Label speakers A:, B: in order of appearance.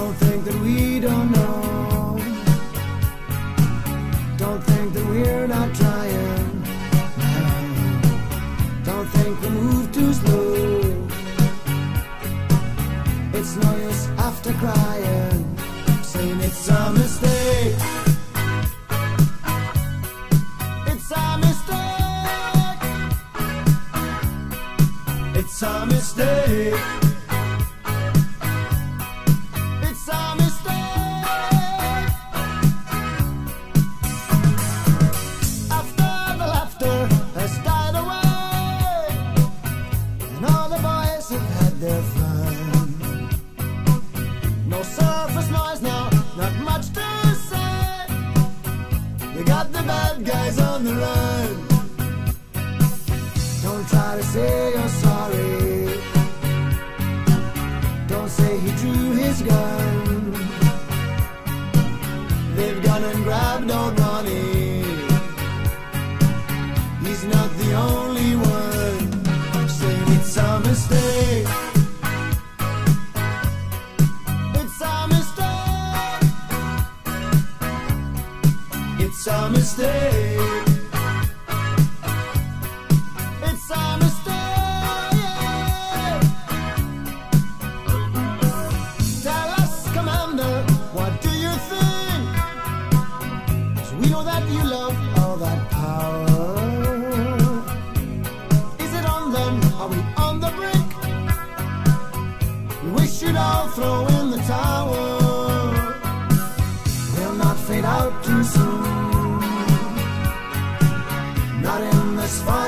A: Don't think that we don't know. Don't think that we're not trying. No. Don't think we move too slow. It's no use after crying, saying it's a mistake. It's a mistake. It's a mistake. It's a mistake. After the laughter has died away, and all the boys have had their fun. No surface noise now, not much to say. You got the bad guys on the run. Don't try to say you're sorry. Don't say he drew his gun. They've gone and grabbed old Ronnie. He's not the only one saying it's a mistake. It's a mistake. It's a mistake. It's a mistake. Tell us, Commander, what do you think? 'Cause we know that you love all that power. Is it on them? Are we on the brink? We wish you'd all throw in the towel. We'll not fade out too soon. Not in this fire.